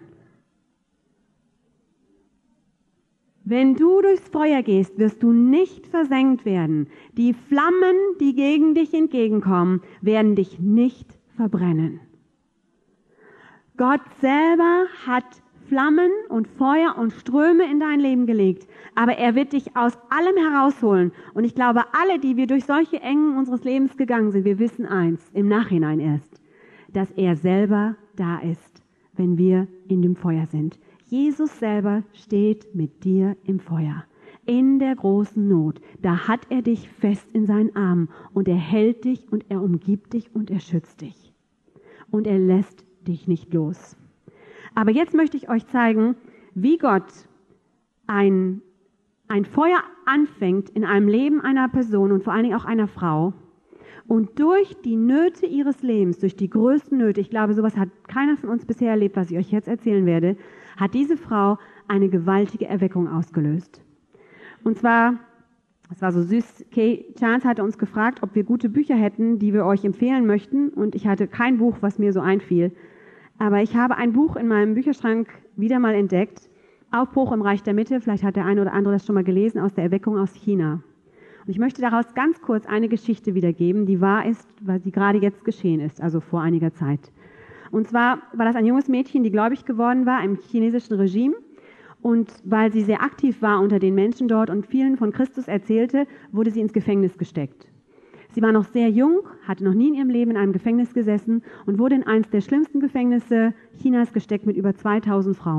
A: Wenn du durchs Feuer gehst, wirst du nicht versenkt werden. Die Flammen, die gegen dich entgegenkommen, werden dich nicht verbrennen. Gott selber hat Flammen und Feuer und Ströme in dein Leben gelegt. Aber er wird dich aus allem herausholen. Und ich glaube, alle, die wir durch solche Engen unseres Lebens gegangen sind, wir wissen eins, im Nachhinein erst, dass er selber da ist, wenn wir in dem Feuer sind. Jesus selber steht mit dir im Feuer, in der großen Not. Da hat er dich fest in seinen Armen und er hält dich und er umgibt dich und er schützt dich. Und er lässt dich nicht los. Aber jetzt möchte ich euch zeigen, wie Gott ein Feuer anfängt in einem Leben einer Person und vor allen Dingen auch einer Frau. Und durch die Nöte ihres Lebens, durch die größten Nöte, ich glaube, sowas hat keiner von uns bisher erlebt, was ich euch jetzt erzählen werde, hat diese Frau eine gewaltige Erweckung ausgelöst. Und zwar, es war so süß, Kay Chance hatte uns gefragt, ob wir gute Bücher hätten, die wir euch empfehlen möchten. Und ich hatte kein Buch, was mir so einfiel. Aber ich habe ein Buch in meinem Bücherschrank wieder mal entdeckt. Aufbruch im Reich der Mitte, vielleicht hat der eine oder andere das schon mal gelesen, aus der Erweckung aus China. Und ich möchte daraus ganz kurz eine Geschichte wiedergeben, die wahr ist, weil sie gerade jetzt geschehen ist, also vor einiger Zeit. Und zwar war das ein junges Mädchen, die gläubig geworden war im chinesischen Regime. Und weil sie sehr aktiv war unter den Menschen dort und vielen von Christus erzählte, wurde sie ins Gefängnis gesteckt. Sie war noch sehr jung, hatte noch nie in ihrem Leben in einem Gefängnis gesessen und wurde in eines der schlimmsten Gefängnisse Chinas gesteckt mit über 2000 Frauen.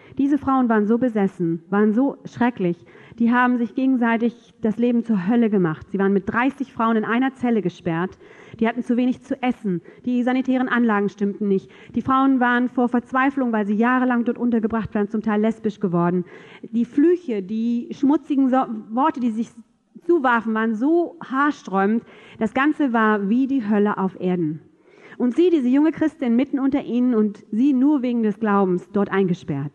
A: Diese Frauen waren so besessen, waren so schrecklich. Die haben sich gegenseitig das Leben zur Hölle gemacht. Sie waren mit 30 Frauen in einer Zelle gesperrt. Die hatten zu wenig zu essen. Die sanitären Anlagen stimmten nicht. Die Frauen waren vor Verzweiflung, weil sie jahrelang dort untergebracht waren, zum Teil lesbisch geworden. Die Flüche, die schmutzigen Worte, die sich zuwarfen, waren so haarsträubend. Das Ganze war wie die Hölle auf Erden. Und sie, diese junge Christin, mitten unter ihnen und sie nur wegen des Glaubens dort eingesperrt.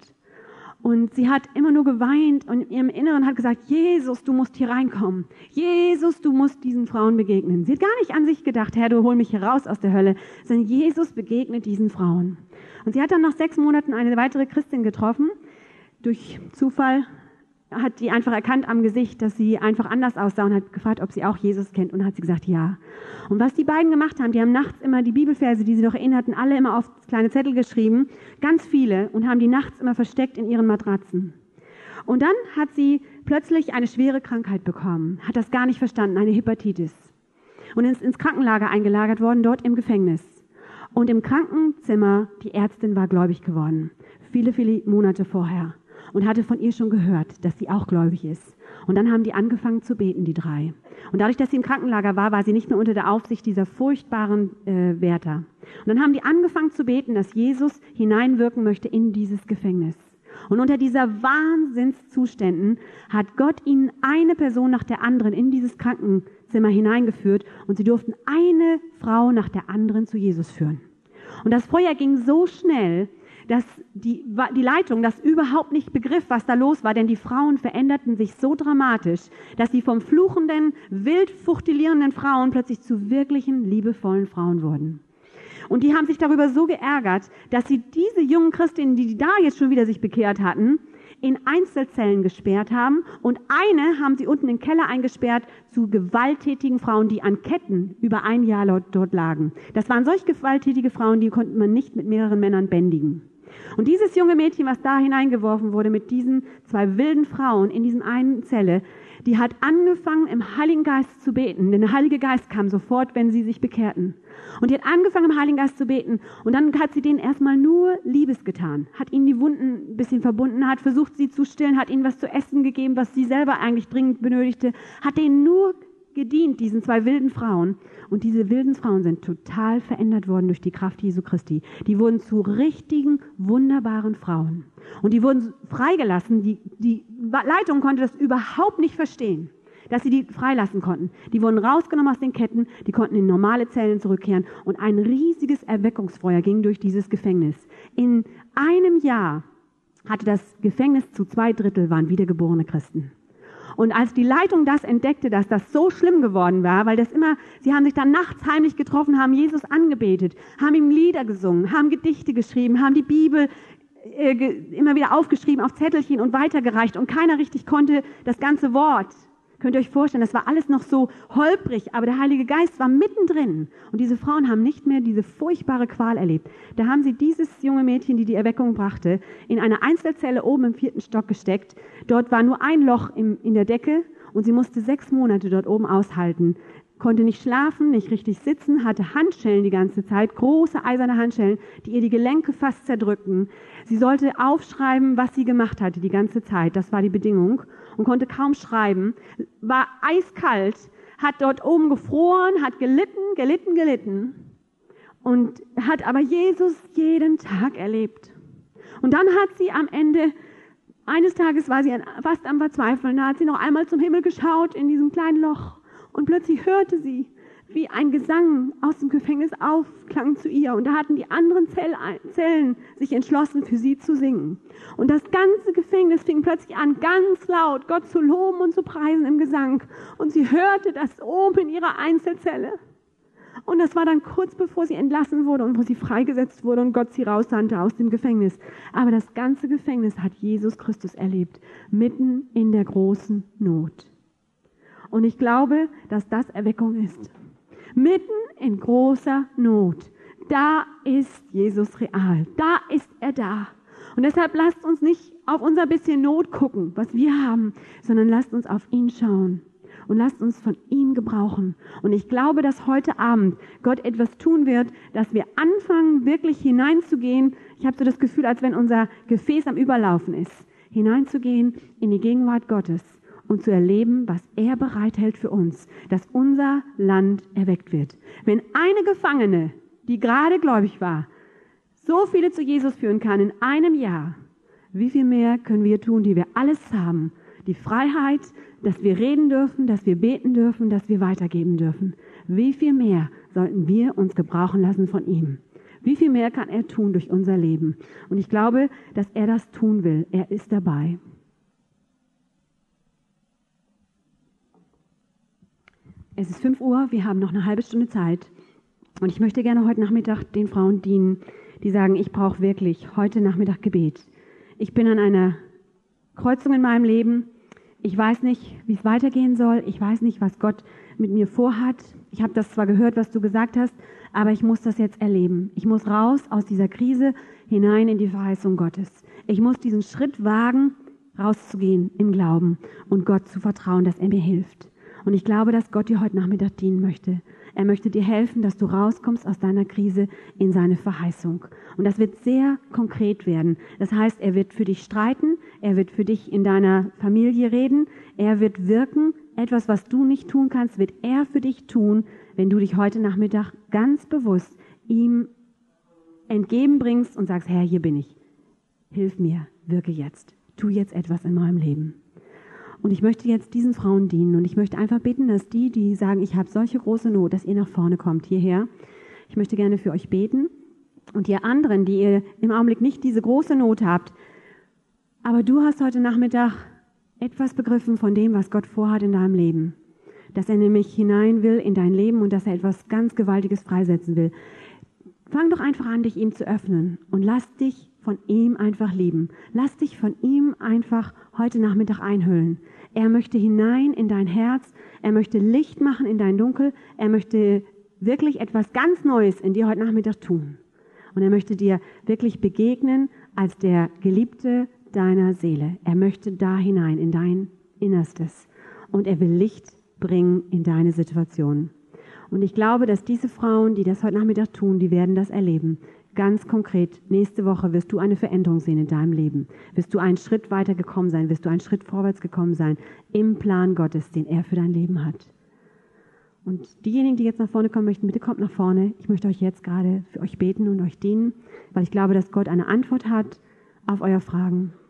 A: Und sie hat immer nur geweint und in ihrem Inneren hat gesagt, Jesus, du musst hier reinkommen. Jesus, du musst diesen Frauen begegnen. Sie hat gar nicht an sich gedacht, Herr, du hol mich hier raus aus der Hölle, sondern Jesus begegnet diesen Frauen. Und sie hat dann nach 6 Monaten eine weitere Christin getroffen. Durch Zufall hat die einfach erkannt am Gesicht, dass sie einfach anders aussah und hat gefragt, ob sie auch Jesus kennt. Und dann hat sie gesagt, ja. Und was die beiden gemacht haben, die haben nachts immer die Bibelverse, die sie noch erinnerten, alle immer auf kleine Zettel geschrieben, ganz viele, und haben die nachts immer versteckt in ihren Matratzen. Und dann hat sie plötzlich eine schwere Krankheit bekommen, hat das gar nicht verstanden, eine Hepatitis. Und ist ins Krankenlager eingelagert worden, dort im Gefängnis. Und im Krankenzimmer, die Ärztin war gläubig geworden, viele, viele Monate vorher. Und hatte von ihr schon gehört, dass sie auch gläubig ist. Und dann haben die angefangen zu beten, die 3. Und dadurch, dass sie im Krankenlager war sie nicht mehr unter der Aufsicht dieser furchtbaren Wärter. Und dann haben die angefangen zu beten, dass Jesus hineinwirken möchte in dieses Gefängnis. Und unter dieser Wahnsinnszuständen hat Gott ihnen eine Person nach der anderen in dieses Krankenzimmer hineingeführt und sie durften eine Frau nach der anderen zu Jesus führen. Und das Feuer ging so schnell, dass die Leitung das überhaupt nicht begriff, was da los war, denn die Frauen veränderten sich so dramatisch, dass sie vom fluchenden, wild fuchtelierenden Frauen plötzlich zu wirklichen, liebevollen Frauen wurden. Und die haben sich darüber so geärgert, dass sie diese jungen Christinnen, die da jetzt schon wieder sich bekehrt hatten, in Einzelzellen gesperrt haben und eine haben sie unten in den Keller eingesperrt zu gewalttätigen Frauen, die an Ketten über 1 Jahr dort lagen. Das waren solch gewalttätige Frauen, die konnte man nicht mit mehreren Männern bändigen. Und dieses junge Mädchen, was da hineingeworfen wurde mit diesen 2 wilden Frauen in diesem einen Zelle, die hat angefangen im Heiligen Geist zu beten, denn der Heilige Geist kam sofort, wenn sie sich bekehrten. Und die hat angefangen im Heiligen Geist zu beten und dann hat sie denen erstmal nur Liebes getan, hat ihnen die Wunden ein bisschen verbunden, hat versucht sie zu stillen, hat ihnen was zu essen gegeben, was sie selber eigentlich dringend benötigte, hat denen nur gedient, diesen 2 wilden Frauen. Und diese wilden Frauen sind total verändert worden durch die Kraft Jesu Christi. Die wurden zu richtigen, wunderbaren Frauen. Und die wurden freigelassen. Die Leitung konnte das überhaupt nicht verstehen, dass sie die freilassen konnten. Die wurden rausgenommen aus den Ketten, die konnten in normale Zellen zurückkehren. Und ein riesiges Erweckungsfeuer ging durch dieses Gefängnis. In einem Jahr hatte das Gefängnis zu 2/3 waren wiedergeborene Christen. Und als die Leitung das entdeckte, dass das so schlimm geworden war, weil sie haben sich dann nachts heimlich getroffen, haben Jesus angebetet, haben ihm Lieder gesungen, haben Gedichte geschrieben, haben die Bibel immer wieder aufgeschrieben auf Zettelchen und weitergereicht und keiner richtig konnte das ganze Wort. Könnt ihr euch vorstellen, das war alles noch so holprig, aber der Heilige Geist war mittendrin. Und diese Frauen haben nicht mehr diese furchtbare Qual erlebt. Da haben sie dieses junge Mädchen, die Erweckung brachte, in eine Einzelzelle oben im 4. Stock gesteckt. Dort war nur ein Loch in der Decke und sie musste 6 Monate dort oben aushalten. Konnte nicht schlafen, nicht richtig sitzen, hatte Handschellen die ganze Zeit, große eiserne Handschellen, die ihr die Gelenke fast zerdrückten. Sie sollte aufschreiben, was sie gemacht hatte die ganze Zeit. Das war die Bedingung. Und konnte kaum schreiben, war eiskalt, hat dort oben gefroren, hat gelitten und hat aber Jesus jeden Tag erlebt. Und dann hat sie am Ende, eines Tages war sie fast am Verzweifeln, da hat sie noch einmal zum Himmel geschaut in diesem kleinen Loch und plötzlich hörte sie, wie ein Gesang aus dem Gefängnis aufklang zu ihr. Und da hatten die anderen Zellen sich entschlossen, für sie zu singen. Und das ganze Gefängnis fing plötzlich an, ganz laut Gott zu loben und zu preisen im Gesang. Und sie hörte das oben in ihrer Einzelzelle. Und das war dann kurz bevor sie entlassen wurde und wo sie freigesetzt wurde und Gott sie raussandte aus dem Gefängnis. Aber das ganze Gefängnis hat Jesus Christus erlebt, mitten in der großen Not. Und ich glaube, dass das Erweckung ist. Mitten in großer Not. Da ist Jesus real. Da ist er da. Und deshalb lasst uns nicht auf unser bisschen Not gucken, was wir haben, sondern lasst uns auf ihn schauen. und lasst uns von ihm gebrauchen. Und ich glaube, dass heute Abend Gott etwas tun wird, dass wir anfangen, wirklich hineinzugehen. Ich habe so das Gefühl, als wenn unser Gefäß am Überlaufen ist, hineinzugehen in die Gegenwart Gottes und zu erleben, was er bereithält für uns, dass unser Land erweckt wird. Wenn eine Gefangene, die gerade gläubig war, so viele zu Jesus führen kann in einem Jahr, wie viel mehr können wir tun, die wir alles haben? Die Freiheit, dass wir reden dürfen, dass wir beten dürfen, dass wir weitergeben dürfen. Wie viel mehr sollten wir uns gebrauchen lassen von ihm? Wie viel mehr kann er tun durch unser Leben? Und ich glaube, dass er das tun will. Er ist dabei. Es ist 5 Uhr, wir haben noch eine halbe Stunde Zeit. Und ich möchte gerne heute Nachmittag den Frauen dienen, die sagen, ich brauche wirklich heute Nachmittag Gebet. Ich bin an einer Kreuzung in meinem Leben. Ich weiß nicht, wie es weitergehen soll. Ich weiß nicht, was Gott mit mir vorhat. Ich habe das zwar gehört, was du gesagt hast, aber ich muss das jetzt erleben. Ich muss raus aus dieser Krise hinein in die Verheißung Gottes. Ich muss diesen Schritt wagen, rauszugehen im Glauben und Gott zu vertrauen, dass er mir hilft. Und ich glaube, dass Gott dir heute Nachmittag dienen möchte. Er möchte dir helfen, dass du rauskommst aus deiner Krise in seine Verheißung. Und das wird sehr konkret werden. Das heißt, er wird für dich streiten, er wird für dich in deiner Familie reden, er wird wirken. Etwas, was du nicht tun kannst, wird er für dich tun, wenn du dich heute Nachmittag ganz bewusst ihm entgegenbringst und sagst, Herr, hier bin ich. Hilf mir, wirke jetzt. Tu jetzt etwas in meinem Leben. Und ich möchte jetzt diesen Frauen dienen und ich möchte einfach bitten, dass die sagen, ich habe solche große Not, dass ihr nach vorne kommt, hierher. Ich möchte gerne für euch beten. Und ihr anderen, die ihr im Augenblick nicht diese große Not habt, aber du hast heute Nachmittag etwas begriffen von dem, was Gott vorhat in deinem Leben. Dass er nämlich hinein will in dein Leben und dass er etwas ganz Gewaltiges freisetzen will. Fang doch einfach an, dich ihm zu öffnen und lass dich von ihm einfach lieben. Lass dich von ihm einfach heute Nachmittag einhüllen. Er möchte hinein in dein Herz. Er möchte Licht machen in dein Dunkel. Er möchte wirklich etwas ganz Neues in dir heute Nachmittag tun. Und er möchte dir wirklich begegnen als der Geliebte deiner Seele. Er möchte da hinein in dein Innerstes. Und er will Licht bringen in deine Situation. Und ich glaube, dass diese Frauen, die das heute Nachmittag tun, die werden das erleben. Ganz konkret, nächste Woche wirst du eine Veränderung sehen in deinem Leben. Wirst du einen Schritt weiter gekommen sein, wirst du einen Schritt vorwärts gekommen sein im Plan Gottes, den er für dein Leben hat. Und diejenigen, die jetzt nach vorne kommen möchten, bitte kommt nach vorne. Ich möchte euch jetzt gerade für euch beten und euch dienen, weil ich glaube, dass Gott eine Antwort hat auf eure Fragen.